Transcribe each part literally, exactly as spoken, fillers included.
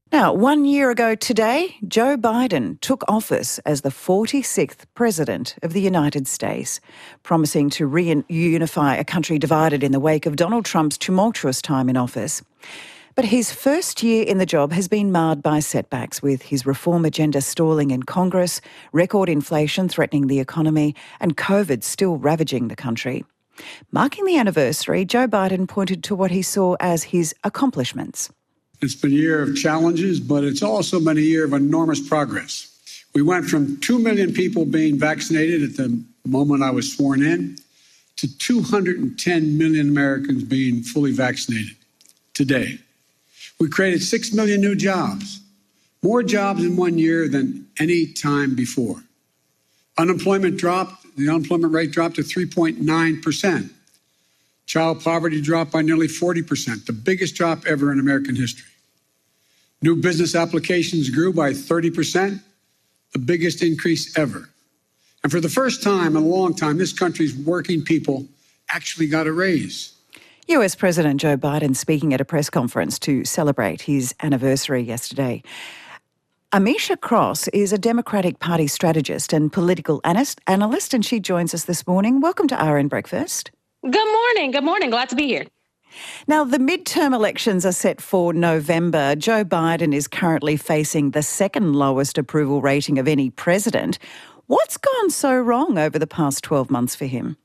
Now, one year ago today, Joe Biden took office as the forty-sixth President of the United States, promising to reunify a country divided in the wake of Donald Trump's tumultuous time in office. But his first year in the job has been marred by setbacks, with his reform agenda stalling in Congress, record inflation threatening the economy, and COVID still ravaging the country. Marking the anniversary, Joe Biden pointed to what he saw as his accomplishments. It's been a year of challenges, but it's also been a year of enormous progress. We went from two million people being vaccinated at the moment I was sworn in to two hundred ten million Americans being fully vaccinated today. We created six million new jobs, more jobs in one year than any time before. Unemployment dropped, the unemployment rate dropped to three point nine percent. Child poverty dropped by nearly forty percent, the biggest drop ever in American history. New business applications grew by thirty percent, the biggest increase ever. And for the first time in a long time, this country's working people actually got a raise. U S President Joe Biden speaking at a press conference to celebrate his anniversary yesterday. Amisha Cross is a Democratic Party strategist and political analyst, and she joins us this morning. Welcome to R N Breakfast. Good morning. Good morning. Glad to be here. Now, the midterm elections are set for November. Joe Biden is currently facing the second lowest approval rating of any president. What's gone so wrong over the past twelve months for him?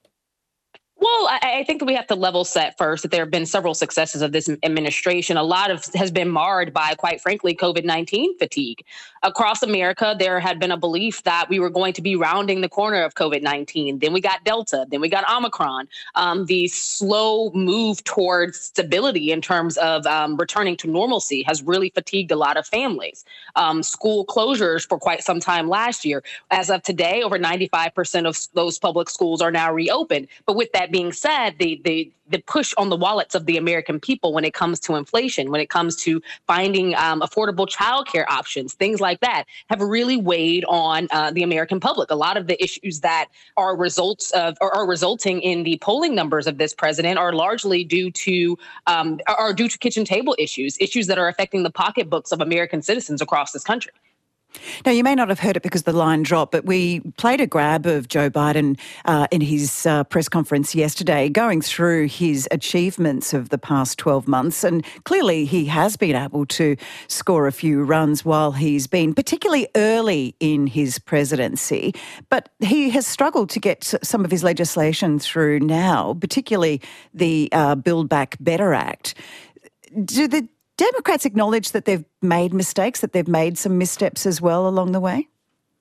Well, I, I think that we have to level set first that there have been several successes of this administration. A lot of has been marred by, quite frankly, COVID nineteen fatigue. Across America, there had been a belief that we were going to be rounding the corner of COVID nineteen. Then we got Delta. Then we got Omicron. Um, the slow move towards stability in terms of um, returning to normalcy has really fatigued a lot of families. Um, school closures for quite some time last year. As of today, over ninety-five percent of those public schools are now reopened. But with that being said, the the the push on the wallets of the American people when it comes to inflation, when it comes to finding um, affordable childcare options, things like that, have really weighed on uh, the American public. A lot of the issues that are results of or are resulting in the polling numbers of this president are largely due to um, are due to kitchen table issues, issues that are affecting the pocketbooks of American citizens across this country. Now, you may not have heard it because the line dropped, but we played a grab of Joe Biden uh, in his uh, press conference yesterday, going through his achievements of the past twelve months. And clearly he has been able to score a few runs while he's been particularly early in his presidency. But he has struggled to get some of his legislation through now, particularly the uh, Build Back Better Act. Do the Democrats acknowledge that they've made mistakes, that they've made some missteps as well along the way?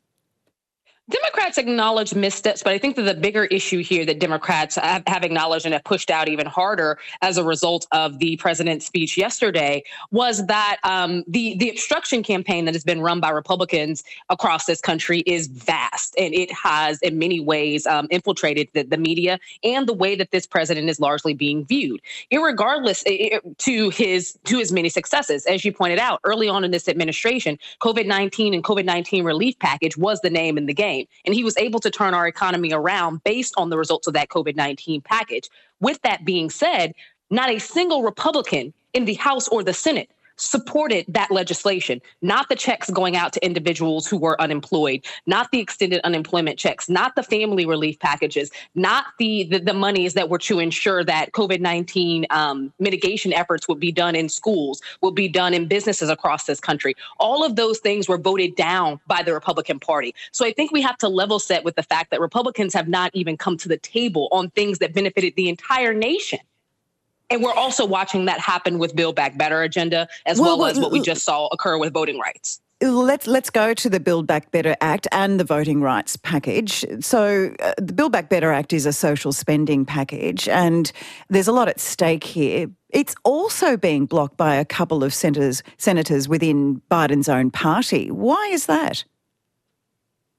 Democrats acknowledge missteps, but I think that the bigger issue here that Democrats have, have acknowledged and have pushed out even harder as a result of the president's speech yesterday was that um, the, the obstruction campaign that has been run by Republicans across this country is vast, and it has in many ways um, infiltrated the, the media and the way that this president is largely being viewed, irregardless it, to his to his many successes. As you pointed out, early on in this administration, COVID nineteen and COVID nineteen relief package was the name in the game. And he was able to turn our economy around based on the results of that COVID nineteen package. With that being said, not a single Republican in the House or the Senate supported that legislation, not the checks going out to individuals who were unemployed, not the extended unemployment checks, not the family relief packages, not the the, the monies that were to ensure that COVID nineteen um, mitigation efforts would be done in schools, would be done in businesses across this country. All of those things were voted down by the Republican Party. So I think we have to level set with the fact that Republicans have not even come to the table on things that benefited the entire nation. And we're also watching that happen with Build Back Better agenda, as well, well as what we just saw occur with voting rights. Let's let's go to the Build Back Better Act and the voting rights package. So uh, the Build Back Better Act is a social spending package, and there's a lot at stake here. It's also being blocked by a couple of senators, senators within Biden's own party. Why is that?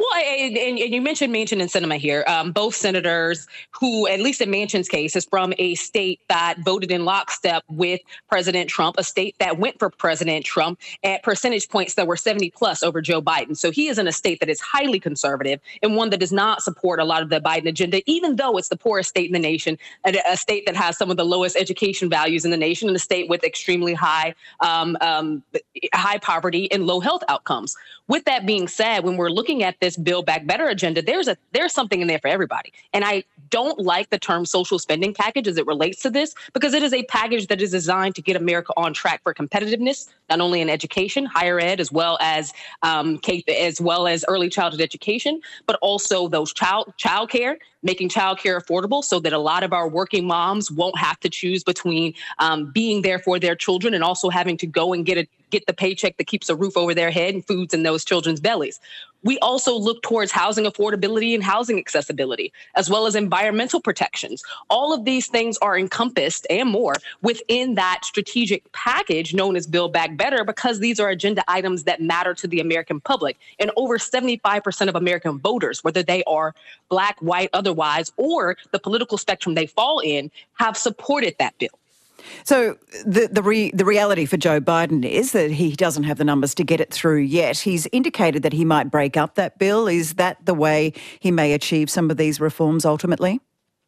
Well, and, and you mentioned Manchin and Sinema here. Um, both senators who, at least in Manchin's case, is from a state that voted in lockstep with President Trump, a state that went for President Trump at percentage points that were seventy plus over Joe Biden. So he is in a state that is highly conservative and one that does not support a lot of the Biden agenda, even though it's the poorest state in the nation, a, a state that has some of the lowest education values in the nation, and a state with extremely high, um, um, high poverty and low health outcomes. With that being said, when we're looking at this Build Back Better agenda, there's a there's something in there for everybody. And I don't like the term social spending package as it relates to this, because it is a package that is designed to get America on track for competitiveness, not only in education, higher ed, as well as um, K, as well as early childhood education, but also those child child care, making child care affordable so that a lot of our working moms won't have to choose between um, being there for their children and also having to go and get a get the paycheck that keeps a roof over their head and foods in those children's bellies. We also look towards housing affordability and housing accessibility, as well as environmental protections. All of these things are encompassed and more within that strategic package known as Build Back Better, because these are agenda items that matter to the American public. And over seventy-five percent of American voters, whether they are Black, white, otherwise, or the political spectrum they fall in, have supported that bill. So the the, re, the reality for Joe Biden is that he doesn't have the numbers to get it through yet. He's indicated that he might break up that bill. Is that the way he may achieve some of these reforms ultimately?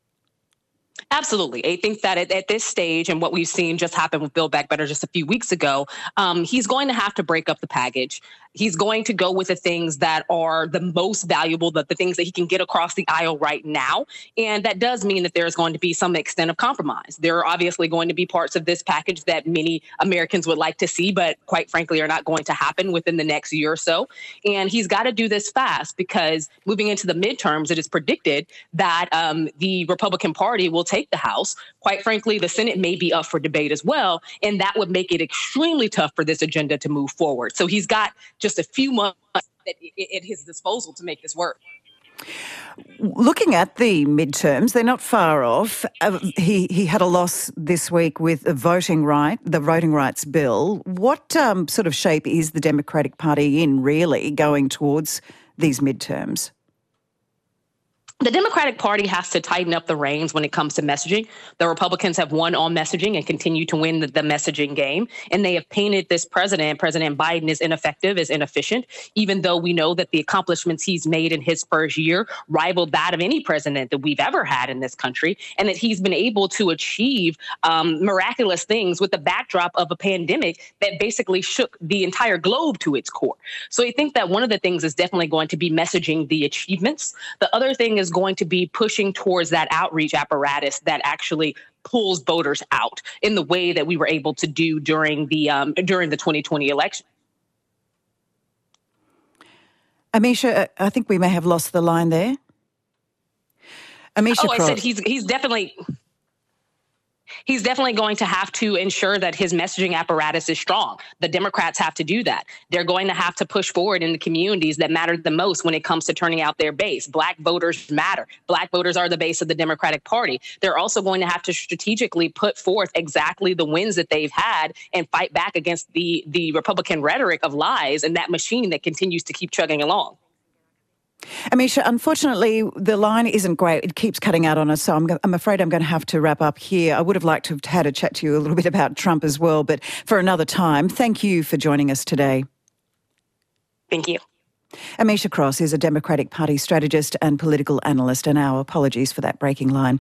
Absolutely. I think that at, at this stage, and what we've seen just happen with Build Back Better just a few weeks ago, um, he's going to have to break up the package. He's going to go with the things that are the most valuable, the, the things that he can get across the aisle right now. And that does mean that there's going to be some extent of compromise. There are obviously going to be parts of this package that many Americans would like to see, but quite frankly are not going to happen within the next year or so. And he's got to do this fast, because moving into the midterms, it is predicted that um, the Republican Party will take the House. Quite frankly, the Senate may be up for debate as well, and that would make it extremely tough for this agenda to move forward. So he's got just a few months at his disposal to make this work. Looking at the midterms, they're not far off. Uh, he he had a loss this week with the voting right, the voting rights bill. What um, sort of shape is the Democratic Party in, really, going towards these midterms? The Democratic Party has to tighten up the reins when it comes to messaging. The Republicans have won on messaging and continue to win the, the messaging game. And they have painted this president, President Biden, as ineffective, as inefficient, even though we know that the accomplishments he's made in his first year rivaled that of any president that we've ever had in this country, and that he's been able to achieve um, miraculous things with the backdrop of a pandemic that basically shook the entire globe to its core. So I think that one of the things is definitely going to be messaging the achievements. The other thing is going to be pushing towards that outreach apparatus that actually pulls voters out in the way that we were able to do during the um, during the twenty twenty election. Amisha, I think we may have lost the line there. Amisha oh, I Cross. said he's he's definitely. He's definitely going to have to ensure that his messaging apparatus is strong. The Democrats have to do that. They're going to have to push forward in the communities that matter the most when it comes to turning out their base. Black voters matter. Black voters are the base of the Democratic Party. They're also going to have to strategically put forth exactly the wins that they've had and fight back against the, the Republican rhetoric of lies and that machine that continues to keep chugging along. Amisha, unfortunately, the line isn't great. It keeps cutting out on us, so I'm, I'm afraid I'm going to have to wrap up here. I would have liked to have had a chat to you a little bit about Trump as well, but for another time. Thank you for joining us today. Thank you. Amisha Cross is a Democratic Party strategist and political analyst, and our apologies for that breaking line.